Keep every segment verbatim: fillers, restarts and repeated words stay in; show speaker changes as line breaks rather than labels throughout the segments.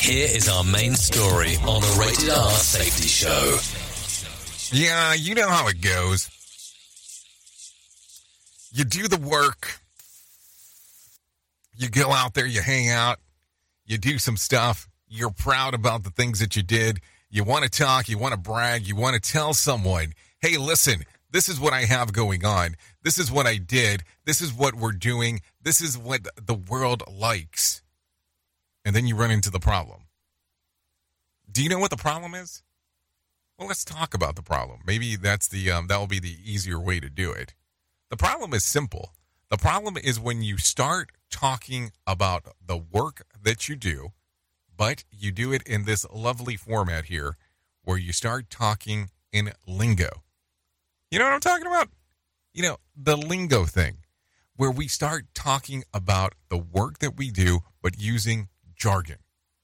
Here is our main story on the Rated R Safety Show.
Yeah, you know how it goes. You do the work. You go out there, you hang out. You do some stuff. You're proud about the things that you did. You want to talk. You want to brag. You want to tell someone, hey, listen, this is what I have going on. This is what I did. This is what we're doing. This is what the world likes. And then you run into the problem. Do you know what the problem is? Well, let's talk about the problem. Maybe that's the um, that will be the easier way to do it. The problem is simple. The problem is when you start talking about the work that you do, but you do it in this lovely format here where you start talking in lingo. You know what I'm talking about? You know, the lingo thing, where we start talking about the work that we do, but using jargon.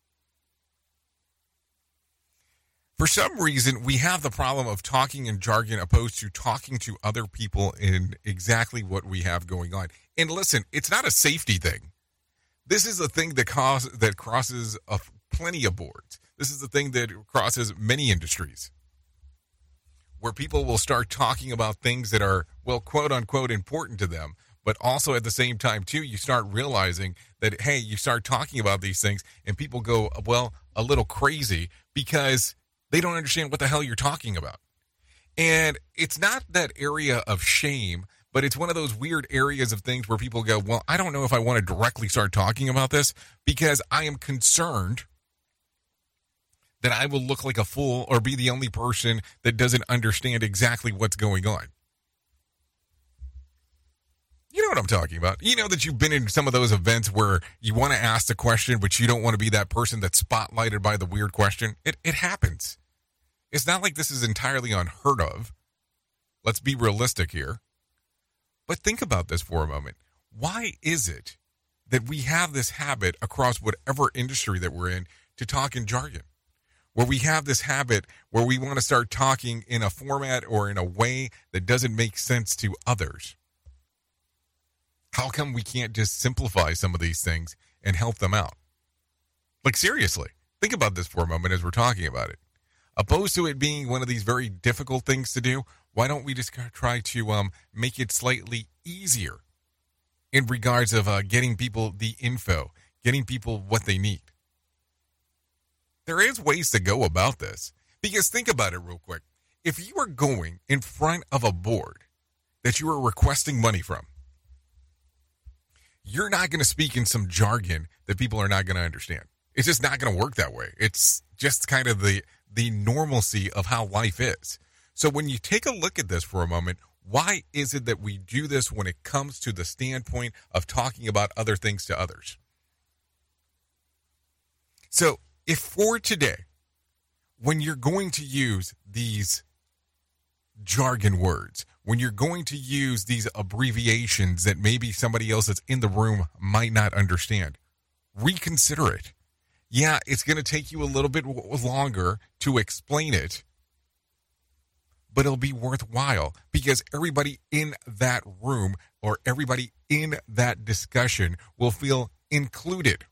For some reason, we have the problem of talking in jargon opposed to talking to other people in exactly what we have going on. And listen, it's not a safety thing. This is a thing that, cause, that crosses a, plenty of boards. This is a thing that crosses many industries, where people will start talking about things that are, well, quote unquote, important to them. But also at the same time, too, you start realizing that, hey, you start talking about these things and people go, well, a little crazy because they don't understand what the hell you're talking about. And it's not that area of shame, but it's one of those weird areas of things where people go, well, I don't know if I want to directly start talking about this because I am concerned that I will look like a fool or be the only person that doesn't understand exactly what's going on. You know what I'm talking about. You know that you've been in some of those events where you want to ask the question, but you don't want to be that person that's spotlighted by the weird question. It it happens. It's not like this is entirely unheard of. Let's be realistic here. But think about this for a moment. Why is it that we have this habit across whatever industry that we're in to talk in jargon? Where we have this habit where we want to start talking in a format or in a way that doesn't make sense to others. How come we can't just simplify some of these things and help them out? Like, seriously, think about this for a moment as we're talking about it. Opposed to it being one of these very difficult things to do, why don't we just try to um, make it slightly easier in regards of uh, getting people the info, getting people what they need? There is ways to go about this. Because think about it real quick. If you are going in front of a board that you are requesting money from, you're not going to speak in some jargon that people are not going to understand. It's just not going to work that way. It's just kind of the, the normalcy of how life is. So when you take a look at this for a moment, why is it that we do this when it comes to the standpoint of talking about other things to others? So if for today, when you're going to use these jargon words, when you're going to use these abbreviations that maybe somebody else that's in the room might not understand, reconsider it. Yeah, it's going to take you a little bit longer to explain it, but it'll be worthwhile because everybody in that room or everybody in that discussion will feel included.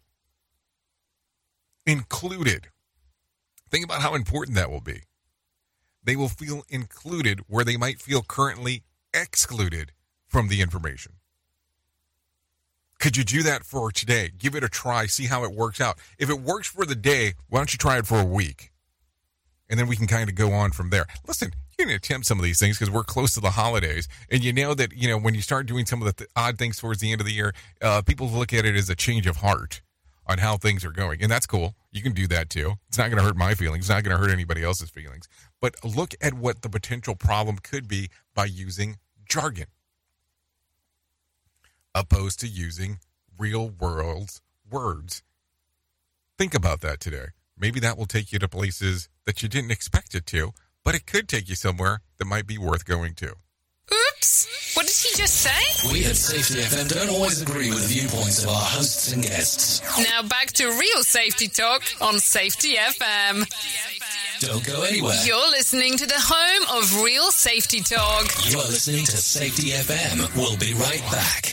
Included. Think about how important that will be. They will feel included where they might feel currently excluded from the information. Could you do that for today? Give it a try. See how it works out. If it works for the day, why don't you try it for a week? And then we can kind of go on from there. Listen, you can attempt some of these things because we're close to the holidays. And you know that, you know, when you start doing some of the th- odd things towards the end of the year, uh, people look at it as a change of heart on how things are going. And that's cool. You can do that too. It's not going to hurt my feelings. It's not going to hurt anybody else's feelings. But look at what the potential problem could be by using jargon, opposed to using real world words. Think about that today. Maybe that will take you to places that you didn't expect it to, but it could take you somewhere that might be worth going to.
Oops! What did he just say?
We at Safety F M don't always agree with viewpoints of our hosts and guests.
Now back to real safety talk on Safety F M.
Don't go anywhere.
You're listening to the home of real safety talk.
You are listening to Safety F M. We'll be right back.